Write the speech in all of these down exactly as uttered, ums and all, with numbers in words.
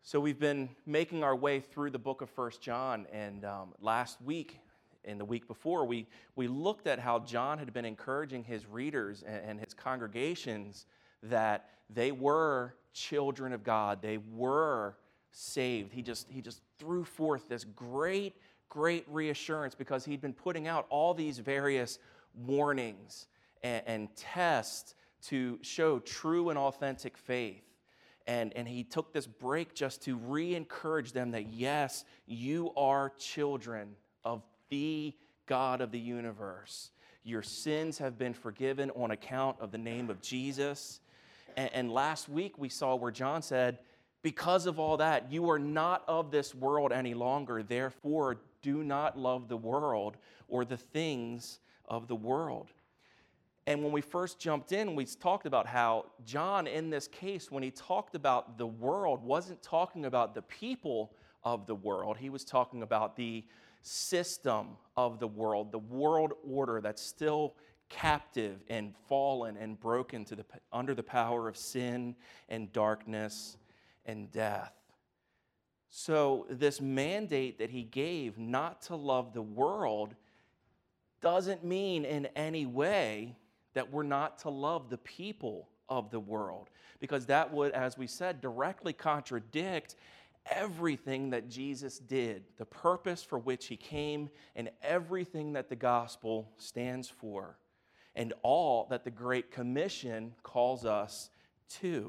So we've been making our way through the book of First John, and um, last week and the week before, we, we looked at how John had been encouraging his readers and, and his congregations that they were children of God. They were saved. He just, he just threw forth this great, great reassurance because he'd been putting out all these various warnings and, and tests to show true and authentic faith. And, and he took this break just to re-encourage them that, yes, you are children of the God of the universe. Your sins have been forgiven on account of the name of Jesus. And, and last week we saw where John said, because of all that, you are not of this world any longer. Therefore, do not love the world or the things of the world. And when we first jumped in, we talked about how John, in this case, when he talked about the world, wasn't talking about the people of the world. He was talking about the system of the world, the world order that's still captive and fallen and broken to the, under the power of sin and darkness and death. So this mandate that he gave not to love the world doesn't mean in any way that we're not to love the people of the world, because that would, as we said, directly contradict everything that Jesus did, the purpose for which he came, and everything that the gospel stands for, and all that the Great Commission calls us to.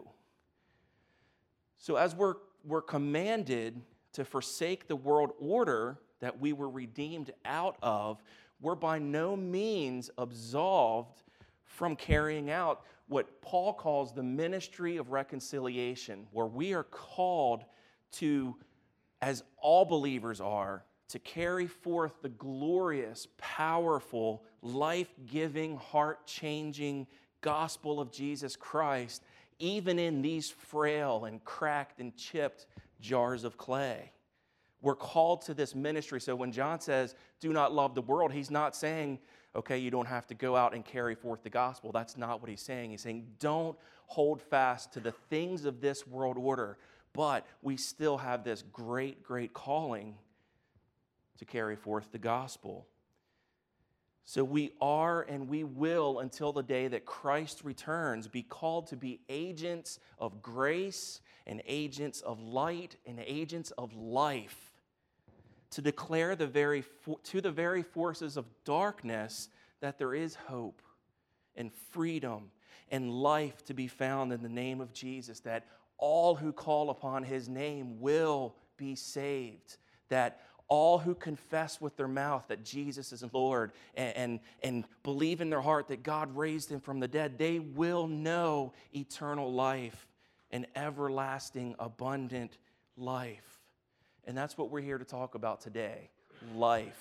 So as we're, we're commanded to forsake the world order that we were redeemed out of, we're by no means absolved from carrying out what Paul calls the ministry of reconciliation, where we are called to, as all believers are, to carry forth the glorious, powerful, life-giving, heart-changing gospel of Jesus Christ, even in these frail and cracked and chipped jars of clay. We're called to this ministry. So when John says, do not love the world, he's not saying, okay, you don't have to go out and carry forth the gospel. That's not what he's saying. He's saying, don't hold fast to the things of this world order, but we still have this great, great calling to carry forth the gospel. So we are and we will, until the day that Christ returns, be called to be agents of grace and agents of light and agents of life, to declare the very to the very forces of darkness that there is hope and freedom and life to be found in the name of Jesus, that all who call upon his name will be saved, that all who confess with their mouth that Jesus is Lord and, and, and believe in their heart that God raised him from the dead, they will know eternal life and everlasting abundant life. And that's what we're here to talk about today, life.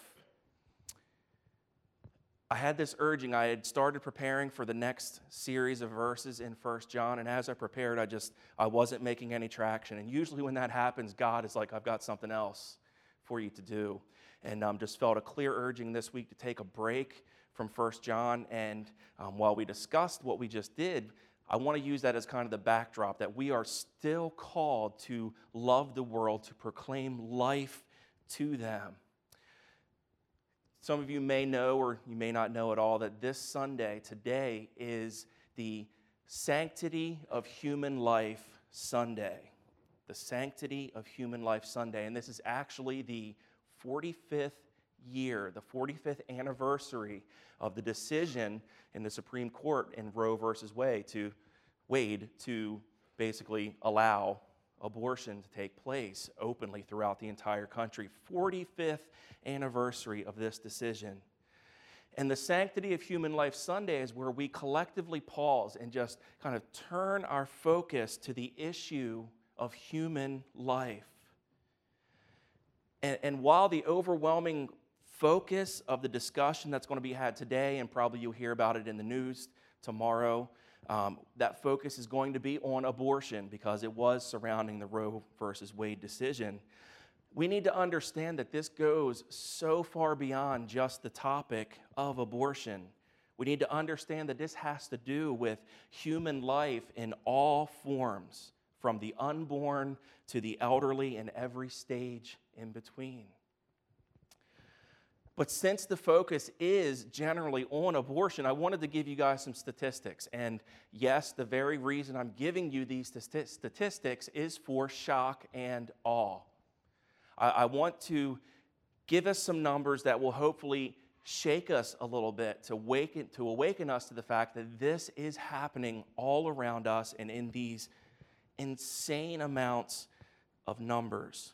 I had this urging. I had started preparing for the next series of verses in First John, and as I prepared, I just, I wasn't making any traction. And usually when that happens, God is like, I've got something else for you to do. And um, just felt a clear urging this week to take a break from First John. And um, while we discussed what we just did, I want to use that as kind of the backdrop, that we are still called to love the world, to proclaim life to them. Some of you may know, or you may not know at all, that this Sunday, today, is the Sanctity of Human Life Sunday. The Sanctity of Human Life Sunday. And this is actually the forty-fifth year, the forty-fifth anniversary of the decision in the Supreme Court in Roe versus Wade to, Wade to basically allow abortion to take place openly throughout the entire country. forty-fifth anniversary of this decision. And the Sanctity of Human Life Sunday is where we collectively pause and just kind of turn our focus to the issue of human life. And, and while the overwhelming focus of the discussion that's going to be had today, and probably you'll hear about it in the news tomorrow, um, that focus is going to be on abortion because it was surrounding the Roe versus Wade decision. We need to understand that this goes so far beyond just the topic of abortion. We need to understand that this has to do with human life in all forms, from the unborn to the elderly and every stage in between. But since the focus is generally on abortion, I wanted to give you guys some statistics. And yes, the very reason I'm giving you these statistics is for shock and awe. I, I want to give us some numbers that will hopefully shake us a little bit to awaken, to awaken us to the fact that this is happening all around us and in these insane amounts of numbers.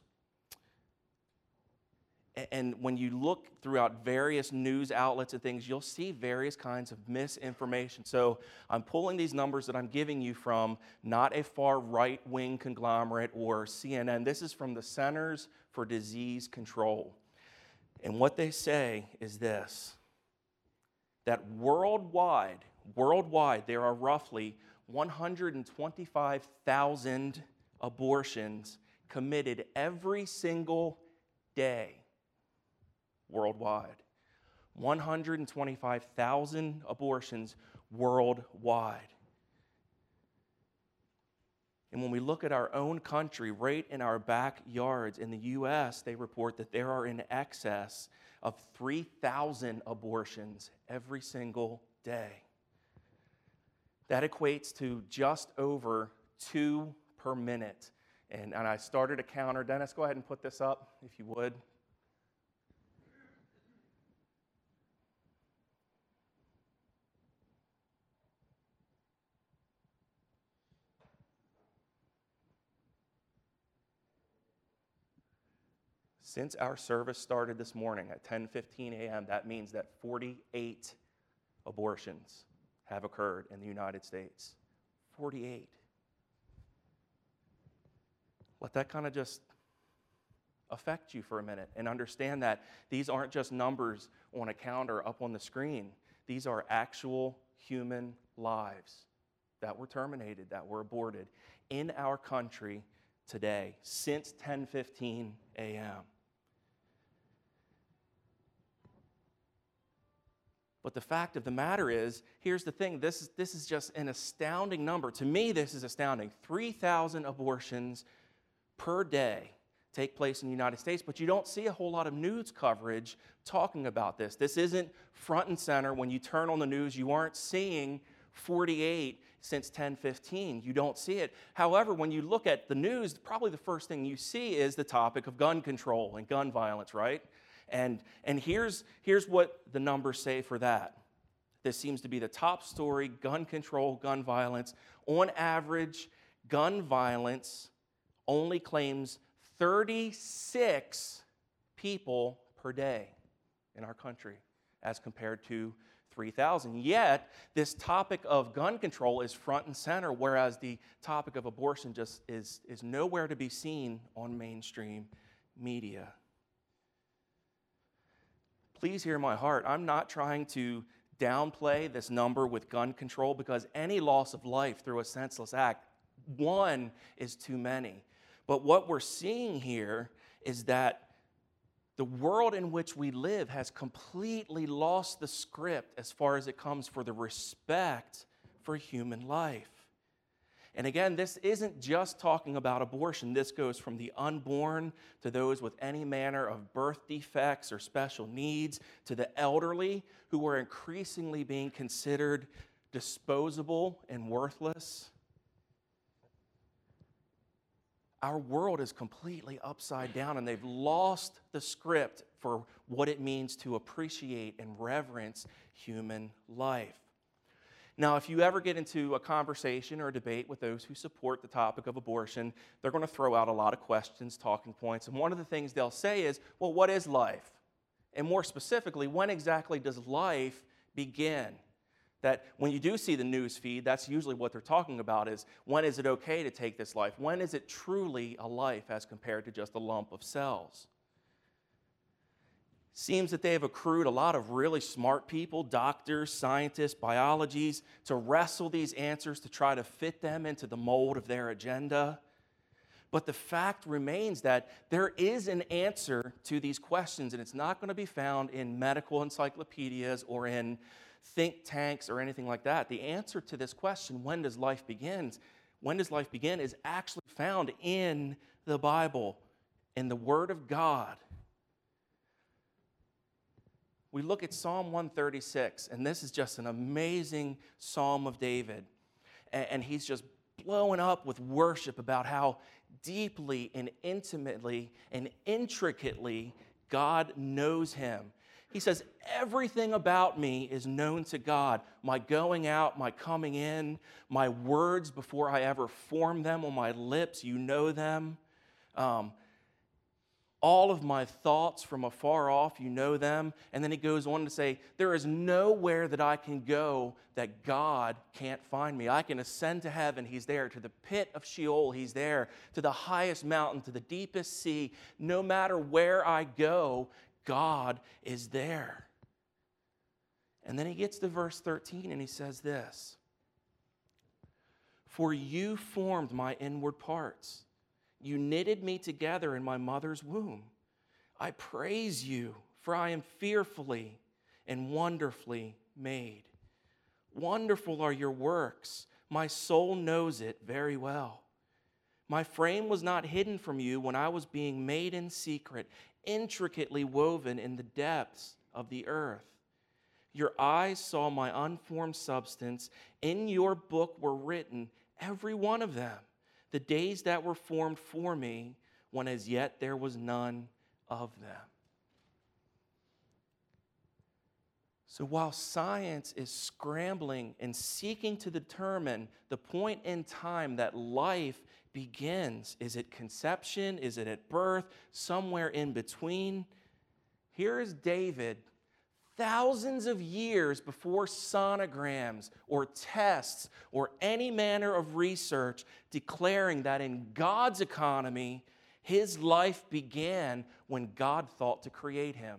And when you look throughout various news outlets and things, you'll see various kinds of misinformation. So I'm pulling these numbers that I'm giving you from not a far right-wing conglomerate or C N N. This is from the Centers for Disease Control. And what they say is this, that worldwide, worldwide, there are roughly one hundred twenty-five thousand abortions committed every single day. Worldwide. one hundred twenty-five thousand abortions worldwide. And when we look at our own country, right in our backyards in the U S, they report that there are in excess of three thousand abortions every single day. That equates to just over two per minute. And, and I started a counter. Dennis, go ahead and put this up, if you would. Since our service started this morning at ten fifteen a.m., that means that forty-eight abortions have occurred in the United States. forty-eight. Let that kind of just affect you for a minute and understand that these aren't just numbers on a calendar up on the screen. These are actual human lives that were terminated, that were aborted in our country today since ten fifteen a.m. But the fact of the matter is, here's the thing, this is, this is just an astounding number. To me, this is astounding. three thousand abortions per day take place in the United States, but you don't see a whole lot of news coverage talking about this. This isn't front and center. When you turn on the news, you aren't seeing forty-eight since ten fifteen. You don't see it. However, when you look at the news, probably the first thing you see is the topic of gun control and gun violence, right? And, and here's, here's what the numbers say for that. This seems to be the top story, gun control, gun violence. On average, gun violence only claims thirty-six people per day in our country as compared to three thousand. Yet, this topic of gun control is front and center, whereas the topic of abortion just is, is nowhere to be seen on mainstream media. Please hear my heart. I'm not trying to downplay this number with gun control because any loss of life through a senseless act, one is too many. But what we're seeing here is that the world in which we live has completely lost the script as far as it comes for the respect for human life. And again, this isn't just talking about abortion. This goes from the unborn to those with any manner of birth defects or special needs to the elderly who are increasingly being considered disposable and worthless. Our world is completely upside down, and they've lost the script for what it means to appreciate and reverence human life. Now, if you ever get into a conversation or a debate with those who support the topic of abortion, they're going to throw out a lot of questions, talking points, and one of the things they'll say is, well, what is life? And more specifically, when exactly does life begin? That when you do see the news feed, that's usually what they're talking about is, when is it okay to take this life? When is it truly a life as compared to just a lump of cells? Seems that they have accrued a lot of really smart people, doctors, scientists, biologists, to wrestle these answers to try to fit them into the mold of their agenda. But the fact remains that there is an answer to these questions, and it's not going to be found in medical encyclopedias or in think tanks or anything like that. The answer to this question, when does life begin, when does life begin, is actually found in the Bible, in the Word of God. We look at Psalm one thirty-six, and this is just an amazing Psalm of David. And he's just blowing up with worship about how deeply and intimately and intricately God knows him. He says, everything about me is known to God. My going out, my coming in, my words before I ever form them on my lips, you know them. Um, all of my thoughts from afar off, you know them. And then he goes on to say, there is nowhere that I can go that God can't find me. I can ascend to heaven, he's there. To the pit of Sheol, he's there. To the highest mountain, to the deepest sea. No matter where I go, God is there. And then he gets to verse thirteen and he says this, for you formed my inward parts. You knitted me together in my mother's womb. I praise you, for I am fearfully and wonderfully made. Wonderful are your works. My soul knows it very well. My frame was not hidden from you when I was being made in secret, intricately woven in the depths of the earth. Your eyes saw my unformed substance. In your book were written, every one of them, the days that were formed for me, when as yet there was none of them. So while science is scrambling and seeking to determine the point in time that life begins, is it conception? Is it at birth? Somewhere in between? Here is David, thousands of years before sonograms or tests or any manner of research, declaring that in God's economy, his life began when God thought to create him.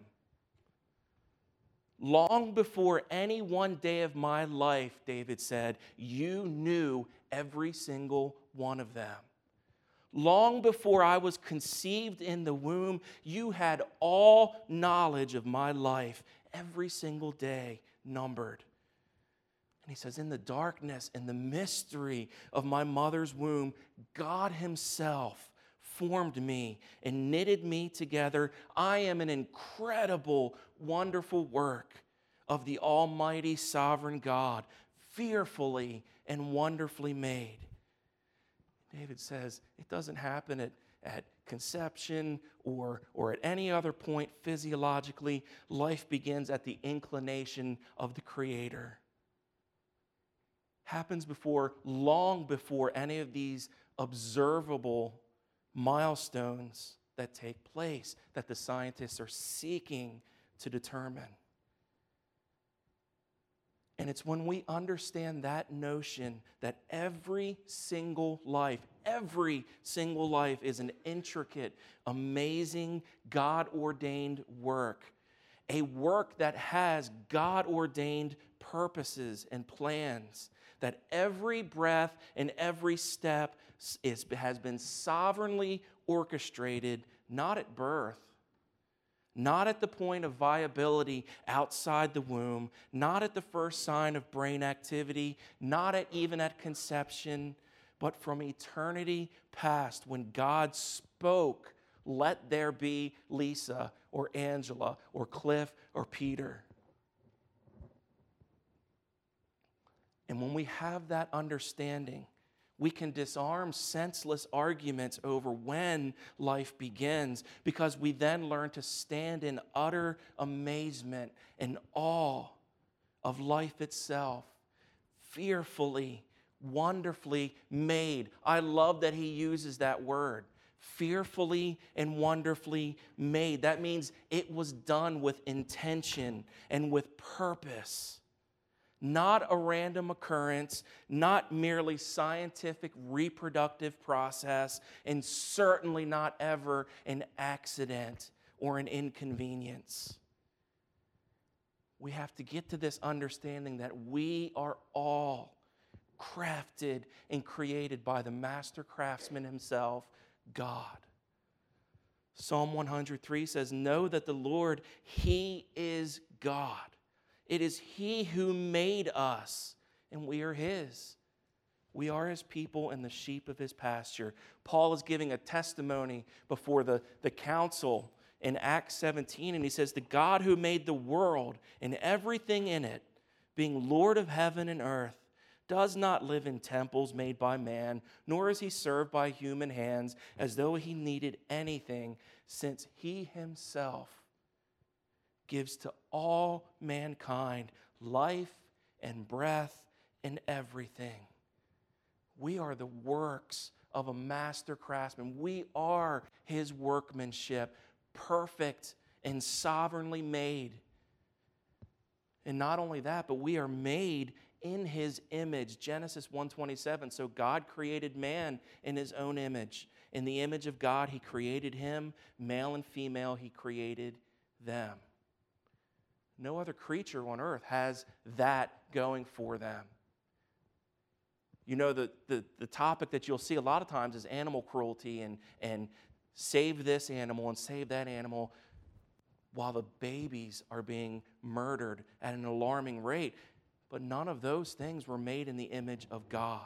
Long before any one day of my life, David said, you knew every single one of them. Long before I was conceived in the womb, you had all knowledge of my life, every single day numbered. And he says, in the darkness and the mystery of my mother's womb, God himself formed me and knitted me together. I am an incredible, wonderful work of the Almighty Sovereign God, fearfully and wonderfully made. David says it doesn't happen at, at conception or, or at any other point physiologically. Life begins at the inclination of the Creator. Happens before, long before any of these observable milestones that take place, that the scientists are seeking to determine. And it's when we understand that notion that every single life, every single life is an intricate, amazing, God-ordained work. A work that has God-ordained purposes and plans. That every breath and every step is, has been sovereignly orchestrated, not at birth, not at the point of viability outside the womb, not at the first sign of brain activity, not at even at conception, but from eternity past when God spoke, let there be Lisa or Angela or Cliff or Peter. And when we have that understanding, we can disarm senseless arguments over when life begins, because we then learn to stand in utter amazement and awe of life itself, fearfully, wonderfully made. I love that he uses that word, fearfully and wonderfully made. That means it was done with intention and with purpose. Not a random occurrence, not merely scientific reproductive process, and certainly not ever an accident or an inconvenience. We have to get to this understanding that we are all crafted and created by the master craftsman himself, God. Psalm one hundred three says, know that the Lord, he is God. It is he who made us, and we are his. We are his people and the sheep of his pasture. Paul is giving a testimony before the, the council in Acts seventeen, and he says, the God who made the world and everything in it, being Lord of heaven and earth, does not live in temples made by man, nor is he served by human hands as though he needed anything, since he himself gives to all mankind life and breath and everything. We are the works of a master craftsman. We are his workmanship, perfect and sovereignly made. And not only that, but we are made in his image. Genesis one twenty-seven. So God created man in his own image. In the image of God, he created him. Male and female, he created them. No other creature on earth has that going for them. You know, the, the, the topic that you'll see a lot of times is animal cruelty and, and save this animal and save that animal while the babies are being murdered at an alarming rate. But none of those things were made in the image of God.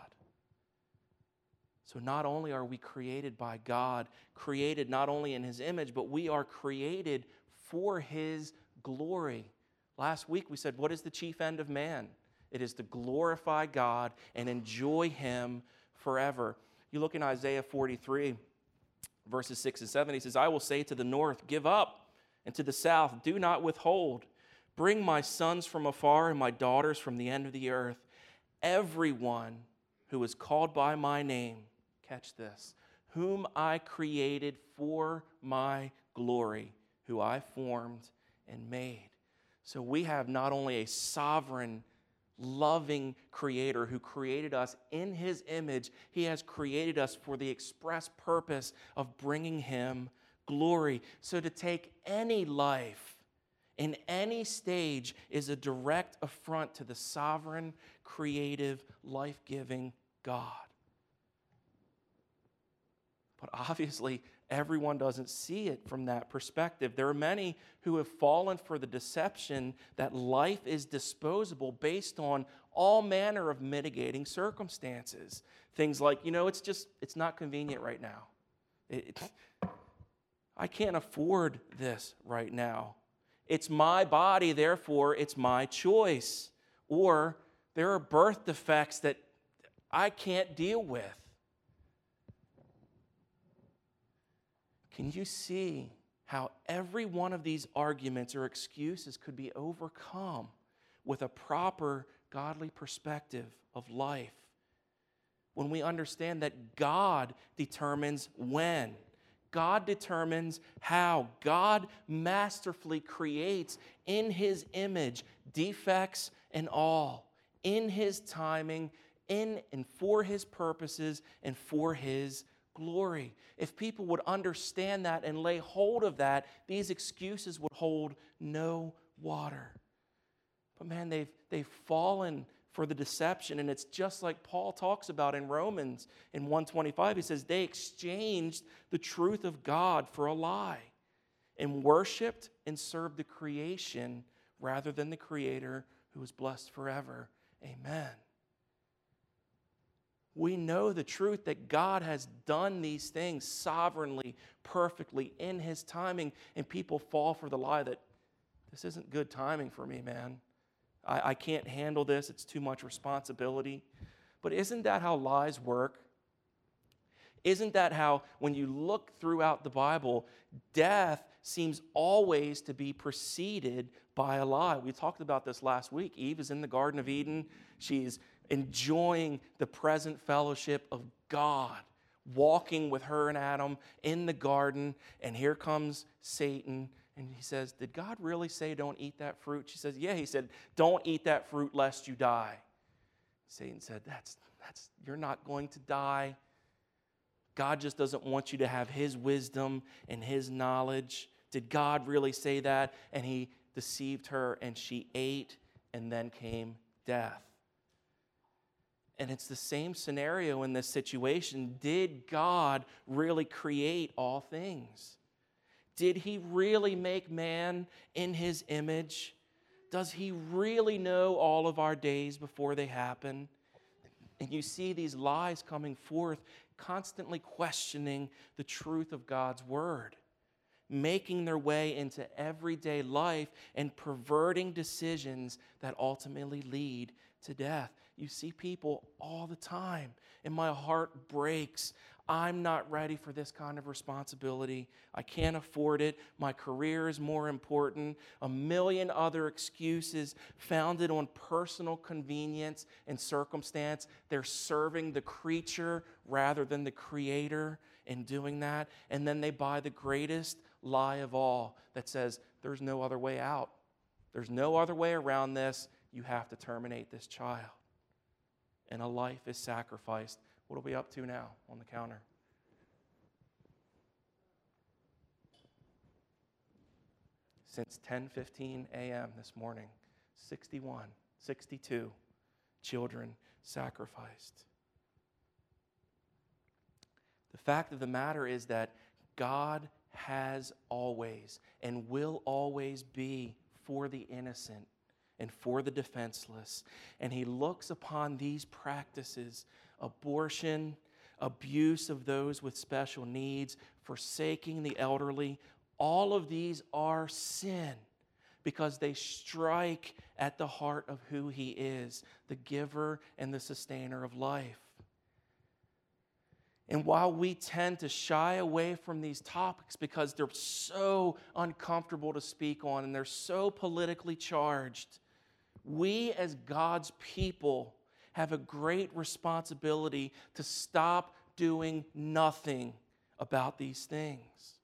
So not only are we created by God, created not only in his image, but we are created for his glory. Last week we said, what is the chief end of man? It is to glorify God and enjoy him forever. You look in Isaiah forty-three, verses six and seven, he says, I will say to the north, give up, and to the south, do not withhold. Bring my sons from afar and my daughters from the end of the earth. Everyone who is called by my name, catch this, whom I created for my glory, who I formed and made. So we have not only a sovereign, loving creator who created us in his image, he has created us for the express purpose of bringing him glory. So to take any life in any stage is a direct affront to the sovereign, creative, life-giving God. But obviously, everyone doesn't see it from that perspective. There are many who have fallen for the deception that life is disposable based on all manner of mitigating circumstances. Things like, you know, it's just, it's not convenient right now. It, it, I can't afford this right now. It's my body, therefore it's my choice. Or there are birth defects that I can't deal with. Can you see how every one of these arguments or excuses could be overcome with a proper godly perspective of life? When we understand that God determines when, God determines how, God masterfully creates in his image defects and all, in his timing, in and for his purposes and for his glory. If people would understand that and lay hold of that, these excuses would hold no water. But man, they've, they've fallen for the deception, and it's just like Paul talks about in Romans in one twenty-five. He says they exchanged the truth of God for a lie and worshiped and served the creation rather than the Creator who is blessed forever. Amen. We know the truth that God has done these things sovereignly, perfectly, in his timing, and people fall for the lie that this isn't good timing for me, man. I, I can't handle this. It's too much responsibility. But isn't that how lies work? Isn't that how, when you look throughout the Bible, death seems always to be preceded by a lie? We talked about this last week. Eve is in the Garden of Eden. She's enjoying the present fellowship of God, walking with her and Adam in the garden, and here comes Satan, and he says, did God really say don't eat that fruit? She says, yeah. He said, don't eat that fruit lest you die. Satan said, that's, that's, you're not going to die. God just doesn't want you to have his wisdom and his knowledge. Did God really say that? And he deceived her, and she ate, and then came death. And it's the same scenario in this situation. Did God really create all things? Did he really make man in his image? Does he really know all of our days before they happen? And you see these lies coming forth, constantly questioning the truth of God's word, making their way into everyday life and perverting decisions that ultimately lead to death. You see people all the time, and my heart breaks. I'm not ready for this kind of responsibility. I can't afford it. My career is more important. A million other excuses founded on personal convenience and circumstance. They're serving the creature rather than the creator in doing that. And then they buy the greatest lie of all that says there's no other way out. There's no other way around this. You have to terminate this child. And a life is sacrificed. What are we up to now on the counter? Since ten fifteen a.m. this morning, sixty-one, sixty-two children sacrificed. The fact of the matter is that God has always and will always be for the innocent and for the defenseless. And he looks upon these practices, abortion, abuse of those with special needs, forsaking the elderly. All of these are sin because they strike at the heart of who he is, the giver and the sustainer of life. And while we tend to shy away from these topics because they're so uncomfortable to speak on and they're so politically charged, we as God's people have a great responsibility to stop doing nothing about these things.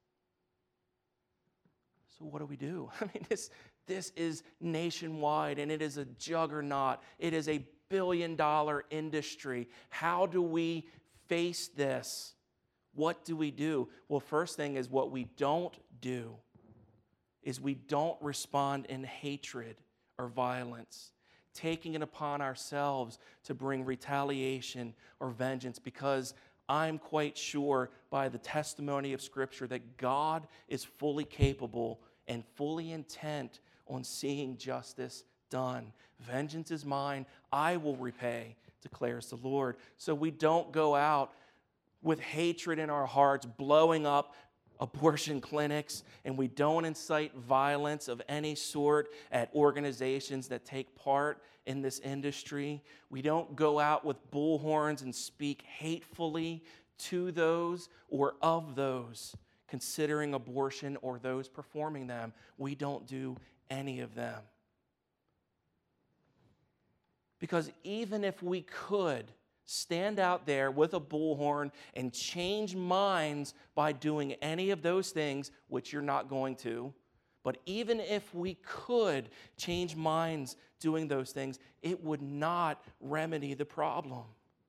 So what do we do? I mean, this, this is nationwide and it is a juggernaut. It is a billion dollar industry. How do we face this? What do we do? Well, first thing is what we don't do is we don't respond in hatred or violence, taking it upon ourselves to bring retaliation or vengeance, because I'm quite sure by the testimony of Scripture that God is fully capable and fully intent on seeing justice done. Vengeance is mine, I will repay, declares the Lord. So we don't go out with hatred in our hearts, blowing up abortion clinics, and we don't incite violence of any sort at organizations that take part in this industry. We don't go out with bullhorns and speak hatefully to those or of those considering abortion or those performing them. We don't do any of them. Because even if we could stand out there with a bullhorn and change minds by doing any of those things, which you're not going to, but even if we could change minds doing those things, it would not remedy the problem.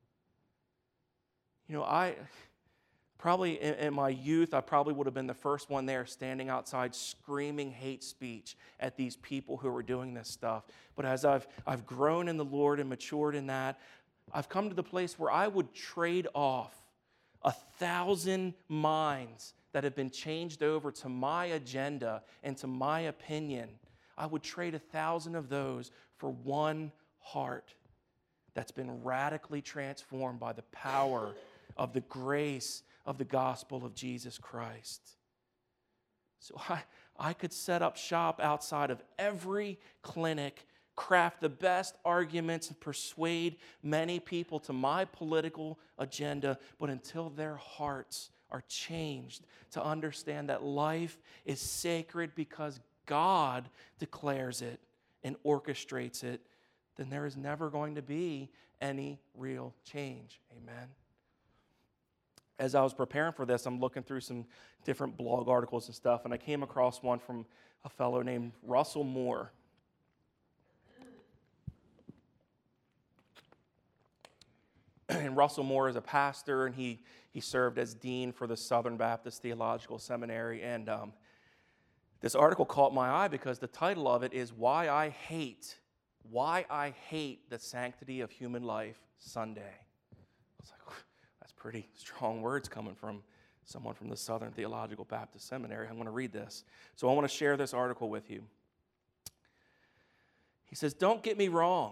You know, I probably in, in my youth, I probably would have been the first one there standing outside screaming hate speech at these people who were doing this stuff. But as I've, I've grown in the Lord and matured in that, I've come to the place where I would trade off a thousand minds that have been changed over to my agenda and to my opinion. I would trade a thousand of those for one heart that's been radically transformed by the power of the grace of the gospel of Jesus Christ. So I, I could set up shop outside of every clinic, craft the best arguments and persuade many people to my political agenda, but until their hearts are changed to understand that life is sacred because God declares it and orchestrates it, then there is never going to be any real change. Amen. As I was preparing for this, I'm looking through some different blog articles and stuff, and I came across one from a fellow named Russell Moore. And Russell Moore is a pastor, and he, he served as dean for the Southern Baptist Theological Seminary. And um, this article caught my eye because the title of it is Why I Hate, Why I Hate the Sanctity of Human Life Sunday. I was like, that's pretty strong words coming from someone from the Southern Theological Baptist Seminary. I'm going to read this. So I want to share this article with you. He says, don't get me wrong.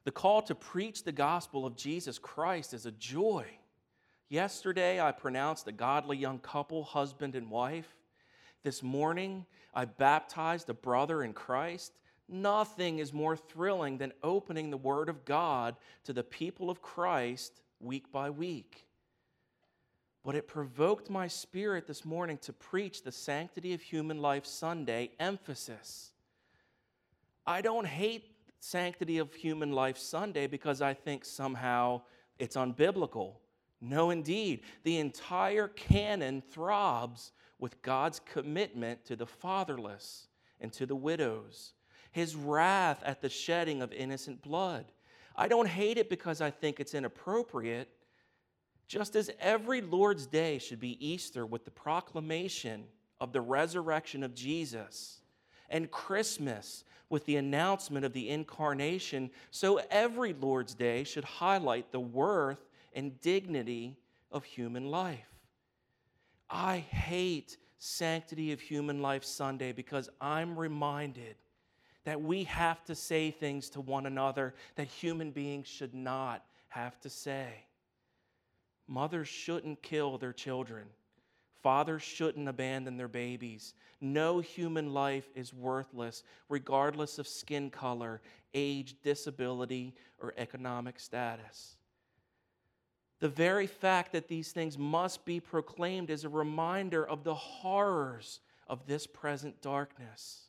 The call to preach the gospel of Jesus Christ is a joy. Yesterday, I pronounced a godly young couple, husband and wife. This morning, I baptized a brother in Christ. Nothing is more thrilling than opening the Word of God to the people of Christ week by week. But it provoked my spirit this morning to preach the Sanctity of Human Life Sunday emphasis. I don't hate Sanctity of Human Life Sunday because I think somehow it's unbiblical. No, indeed. The entire canon throbs with God's commitment to the fatherless and to the widows, His wrath at the shedding of innocent blood. I don't hate it because I think it's inappropriate, just as every Lord's Day should be Easter with the proclamation of the resurrection of Jesus, and Christmas with the announcement of the incarnation, so every Lord's Day should highlight the worth and dignity of human life. I hate Sanctity of Human Life Sunday because I'm reminded that we have to say things to one another that human beings should not have to say. Mothers shouldn't kill their children. Fathers shouldn't abandon their babies. No human life is worthless, regardless of skin color, age, disability, or economic status. The very fact that these things must be proclaimed is a reminder of the horrors of this present darkness.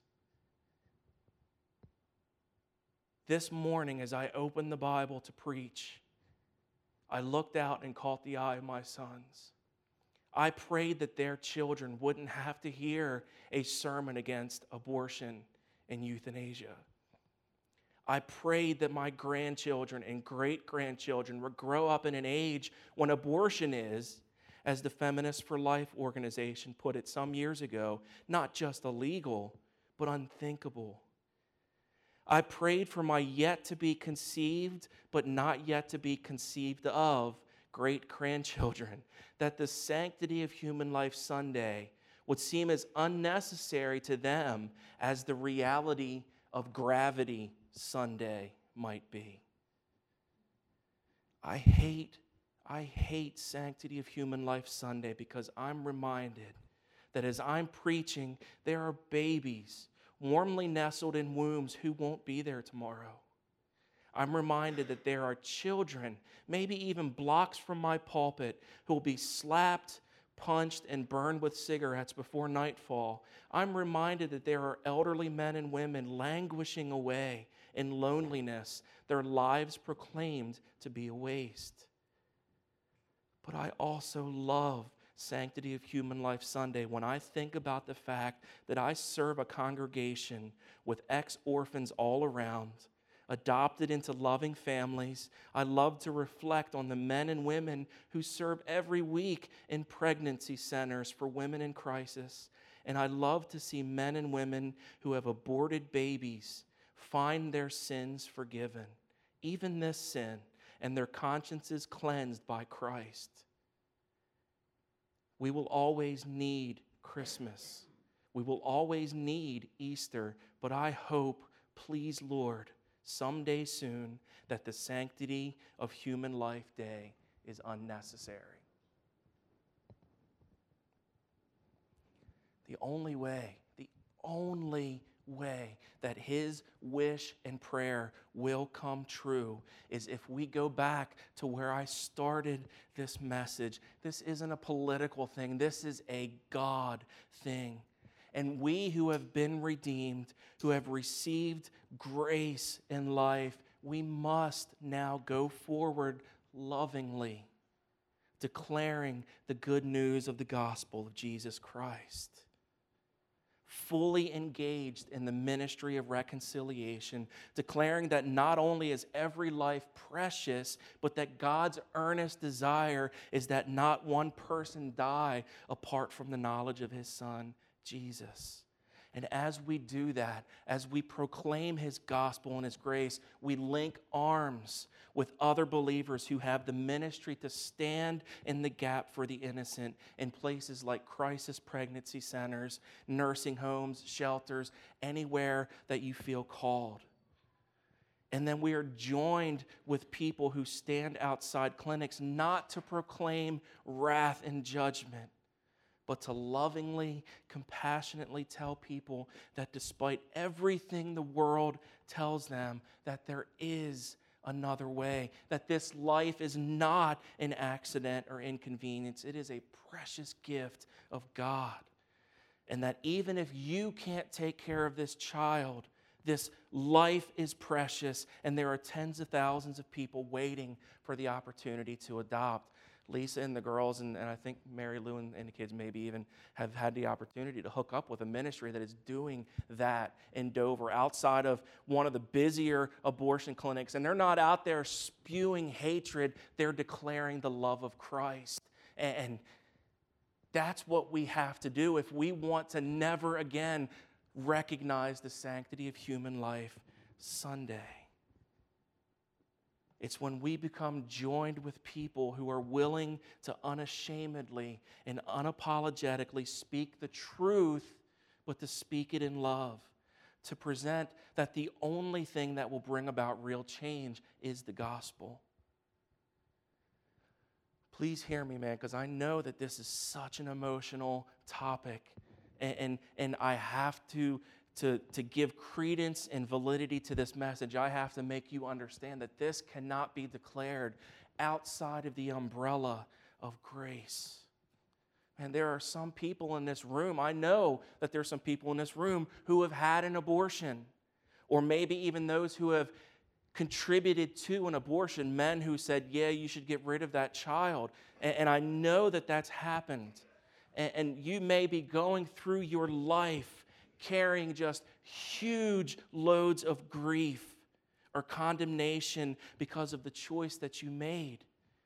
This morning, as I opened the Bible to preach, I looked out and caught the eye of my sons. I prayed that their children wouldn't have to hear a sermon against abortion and euthanasia. I prayed that my grandchildren and great-grandchildren would grow up in an age when abortion is, as the Feminists for Life organization put it some years ago, not just illegal, but unthinkable. I prayed for my yet-to-be-conceived, but not yet-to-be conceived of great-grandchildren, that the Sanctity of Human Life Sunday would seem as unnecessary to them as the reality of gravity Sunday might be. I hate, I hate Sanctity of Human Life Sunday because I'm reminded that as I'm preaching, there are babies warmly nestled in wombs who won't be there tomorrow. I'm reminded that there are children, maybe even blocks from my pulpit, who will be slapped, punched, and burned with cigarettes before nightfall. I'm reminded that there are elderly men and women languishing away in loneliness, their lives proclaimed to be a waste. But I also love Sanctity of Human Life Sunday when I think about the fact that I serve a congregation with ex-orphans all around, adopted into loving families. I love to reflect on the men and women who serve every week in pregnancy centers for women in crisis. And I love to see men and women who have aborted babies find their sins forgiven, even this sin, and their consciences cleansed by Christ. We will always need Christmas. We will always need Easter, but I hope, please Lord, someday soon, that the Sanctity of Human Life Day is unnecessary. The only way, the only way that His wish and prayer will come true is if we go back to where I started this message. This isn't a political thing. This is a God thing. And we who have been redeemed, who have received grace in life, we must now go forward lovingly, declaring the good news of the gospel of Jesus Christ. Fully engaged in the ministry of reconciliation, declaring that not only is every life precious, but that God's earnest desire is that not one person die apart from the knowledge of His Son, Jesus. And as we do that, as we proclaim His gospel and His grace, we link arms with other believers who have the ministry to stand in the gap for the innocent in places like crisis pregnancy centers, nursing homes, shelters, anywhere that you feel called. And then we are joined with people who stand outside clinics not to proclaim wrath and judgment, but to lovingly, compassionately tell people that despite everything the world tells them, that there is another way, that this life is not an accident or inconvenience. It is a precious gift of God. And that even if you can't take care of this child, this life is precious, and there are tens of thousands of people waiting for the opportunity to adopt. Lisa and the girls, and, and I think Mary Lou and, and the kids maybe even have had the opportunity to hook up with a ministry that is doing that in Dover, outside of one of the busier abortion clinics. And they're not out there spewing hatred. They're declaring the love of Christ. And, and that's what we have to do if we want to never again recognize the sanctity of human life. Sunday. It's when we become joined with people who are willing to unashamedly and unapologetically speak the truth, but to speak it in love, to present that the only thing that will bring about real change is the gospel. Please hear me, man, because I know that this is such an emotional topic, and, and, and I have to To, to give credence and validity to this message. I have to make you understand that this cannot be declared outside of the umbrella of grace. And there are some people in this room, I know that there are some people in this room who have had an abortion, or maybe even those who have contributed to an abortion, men who said, yeah, you should get rid of that child. And, and I know that that's happened. And, and you may be going through your life carrying just huge loads of grief or condemnation because of the choice that you made.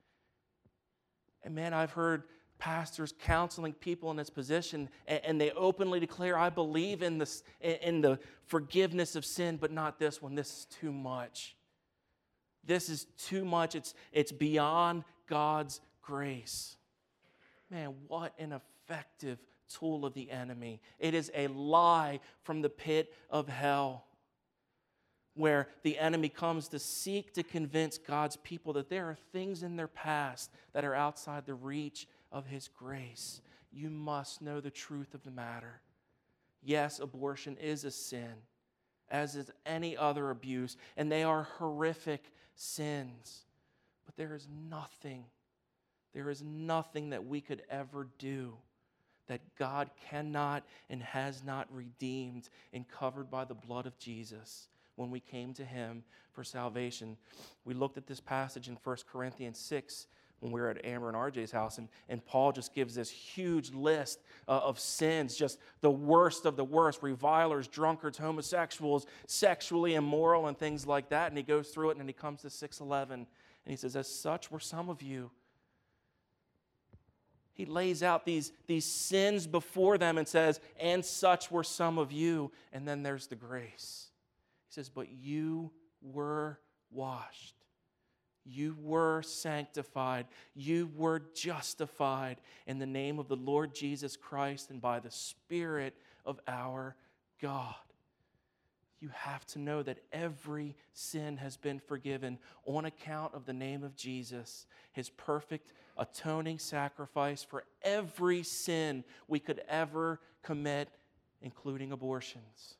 And man, I've heard pastors counseling people in this position, and, and they openly declare, I believe in, this, in the forgiveness of sin, but not this one. This is too much. This is too much. It's, it's beyond God's grace. Man, what an effective tool of the enemy. It is a lie from the pit of hell, where the enemy comes to seek to convince God's people that there are things in their past that are outside the reach of His grace. You must know the truth of the matter. Yes, abortion is a sin, as is any other abuse, and they are horrific sins. But there is nothing, there is nothing that we could ever do that God cannot and has not redeemed and covered by the blood of Jesus when we came to Him for salvation. We looked at this passage in First Corinthians six when we were at Amber and R J's house, and, and Paul just gives this huge list uh, of sins, just the worst of the worst, revilers, drunkards, homosexuals, sexually immoral, and things like that. And he goes through it, and then he comes to six eleven, and he says, as such were some of you. He lays out these, these sins before them and says, and such were some of you. And then there's the grace. He says, but you were washed. You were sanctified. You were justified in the name of the Lord Jesus Christ and by the Spirit of our God. You have to know that every sin has been forgiven on account of the name of Jesus, His perfect atoning sacrifice for every sin we could ever commit, including abortions.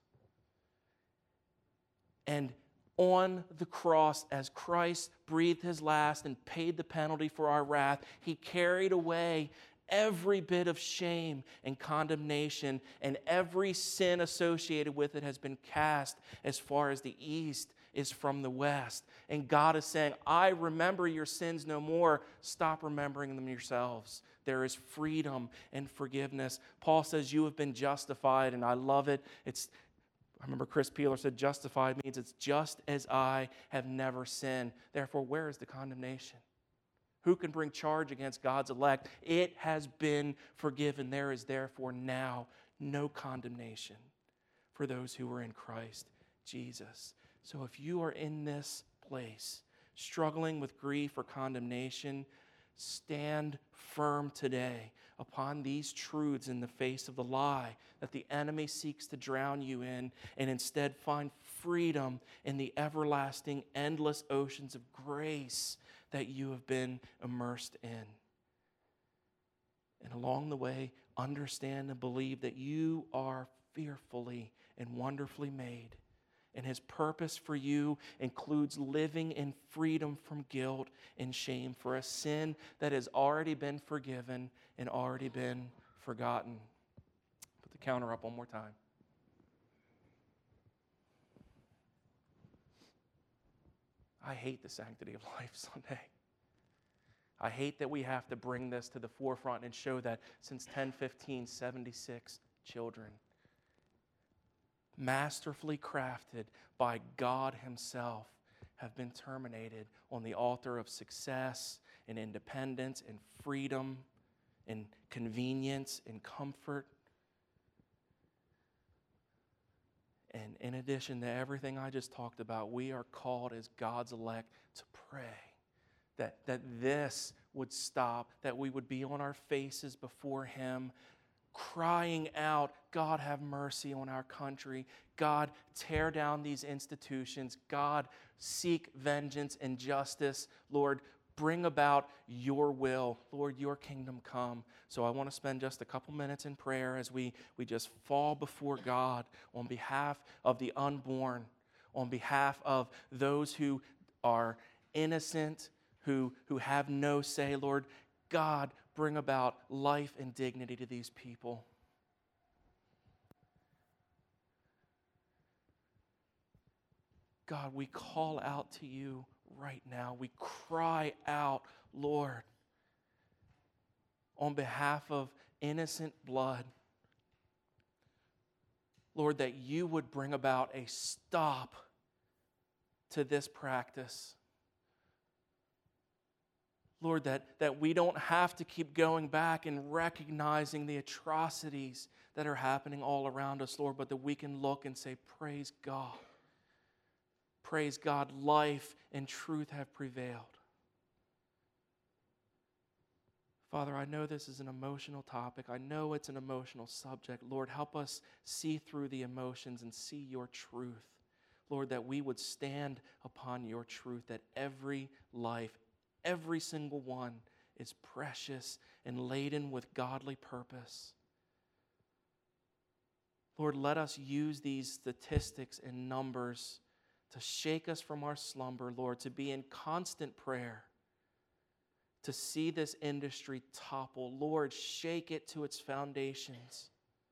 And on the cross, as Christ breathed His last and paid the penalty for our wrath, He carried away every bit of shame and condemnation, and every sin associated with it has been cast as far as the east is from the west. And God is saying, I remember your sins no more. Stop remembering them yourselves. There is freedom and forgiveness. Paul says you have been justified, and I love it. It's I remember Chris Peeler said justified means it's just as I have never sinned. Therefore, where is the condemnation? Who can bring charge against God's elect? It has been forgiven. There is therefore now no condemnation for those who are in Christ Jesus. So if you are in this place, struggling with grief or condemnation, stand firm today upon these truths in the face of the lie that the enemy seeks to drown you in, and instead find freedom in the everlasting, endless oceans of grace that you have been immersed in. And along the way, understand and believe that you are fearfully and wonderfully made. And His purpose for you includes living in freedom from guilt and shame for a sin that has already been forgiven and already been forgotten. Put the counter up one more time. I hate the Sanctity of Life Sunday. I hate that we have to bring this to the forefront and show that since ten fifteen, seventy-six children, masterfully crafted by God Himself, have been terminated on the altar of success and independence and freedom and convenience and comfort. And in addition to everything I just talked about, we are called as God's elect to pray that, that this would stop, that we would be on our faces before Him, crying out, God, have mercy on our country. God, tear down these institutions. God, seek vengeance and justice. Lord, bring about your will. Lord, your kingdom come. So I want to spend just a couple minutes in prayer as we, we just fall before God on behalf of the unborn, on behalf of those who are innocent, who, who have no say. Lord, God, bring about life and dignity to these people. God, we call out to you right now. We cry out, Lord, on behalf of innocent blood, Lord, that you would bring about a stop to this practice. Lord, that, that we don't have to keep going back and recognizing the atrocities that are happening all around us, Lord, but that we can look and say, praise God. Praise God, life and truth have prevailed. Father, I know this is an emotional topic. I know it's an emotional subject. Lord, help us see through the emotions and see your truth. Lord, that we would stand upon your truth, that every life, every single one is precious and laden with godly purpose. Lord, let us use these statistics and numbers to shake us from our slumber, Lord, to be in constant prayer, to see this industry topple. Lord, shake it to its foundations.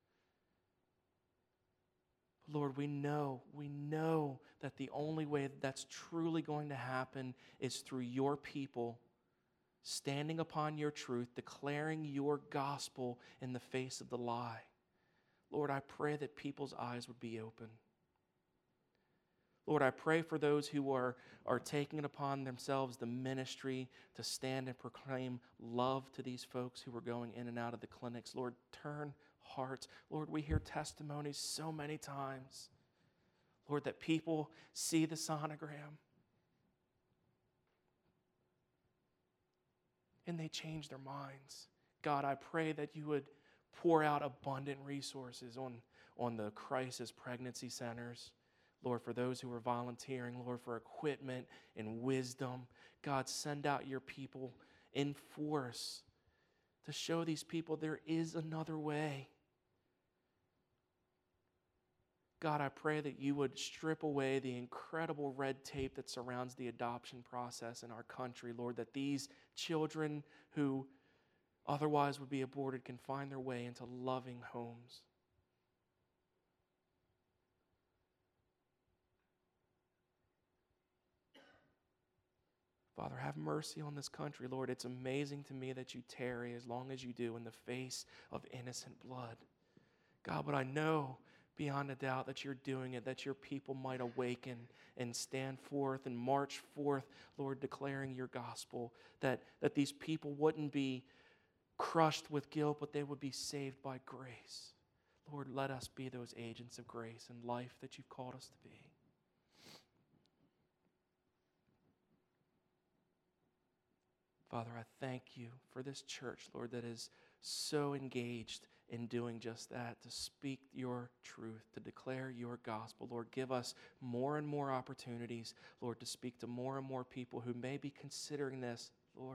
Lord, we know, we know that the only way that that's truly going to happen is through your people standing upon your truth, declaring your gospel in the face of the lie. Lord, I pray that people's eyes would be open. Lord, I pray for those who are, are taking it upon themselves the ministry to stand and proclaim love to these folks who are going in and out of the clinics. Lord, turn hearts. Lord, we hear testimonies so many times, Lord, that people see the sonogram and they change their minds. God, I pray that you would pour out abundant resources on, on the crisis pregnancy centers. Lord, for those who are volunteering, Lord, for equipment and wisdom. God, send out your people in force to show these people there is another way. God, I pray that you would strip away the incredible red tape that surrounds the adoption process in our country, Lord, that these children who otherwise would be aborted can find their way into loving homes. Father, have mercy on this country, Lord. It's amazing to me that you tarry as long as you do in the face of innocent blood. God, but I know beyond a doubt that you're doing it, that your people might awaken and stand forth and march forth, Lord, declaring your gospel, that, that these people wouldn't be crushed with guilt, but they would be saved by grace. Lord, let us be those agents of grace and life that you've called us to be. Father, I thank you for this church, Lord, that is so engaged in doing just that, to speak your truth, to declare your gospel. Lord, give us more and more opportunities, Lord, to speak to more and more people who may be considering this, Lord.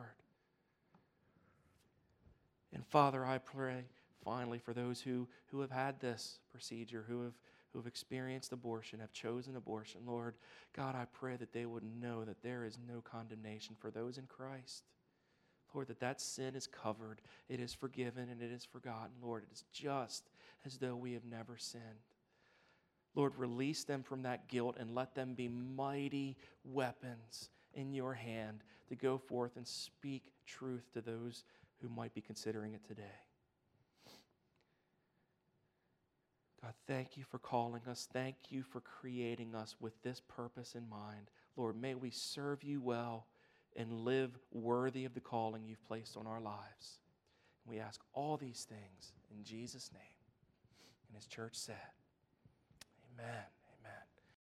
And Father, I pray finally for those who, who have had this procedure, who have, who have experienced abortion, have chosen abortion. Lord, God, I pray that they would know that there is no condemnation for those in Christ. Lord, that that sin is covered, it is forgiven, and it is forgotten. Lord, it is just as though we have never sinned. Lord, release them from that guilt and let them be mighty weapons in your hand to go forth and speak truth to those who might be considering it today. God, thank you for calling us. Thank you for creating us with this purpose in mind. Lord, may we serve you well and live worthy of the calling you've placed on our lives. We ask all these things in Jesus' name. And his church said, amen.